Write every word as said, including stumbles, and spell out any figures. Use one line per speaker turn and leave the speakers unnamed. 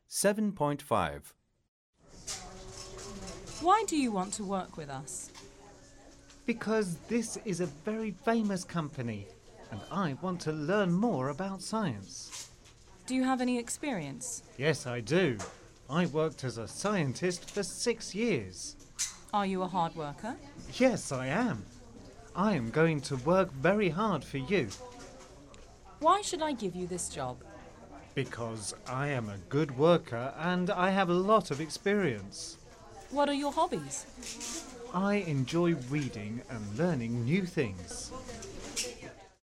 seven point five.
Why do you want to work with us?
Because this is a very famous company and I want to learn more about science.
Do you have any experience?
Yes, I do. I worked as a scientist for six years.
Are you a hard worker?
Yes, I am. I am going to work very hard for you.
Why should I give you this job?
Because I am a good worker and I have a lot of experience.
What are your hobbies?
I enjoy reading and learning new things.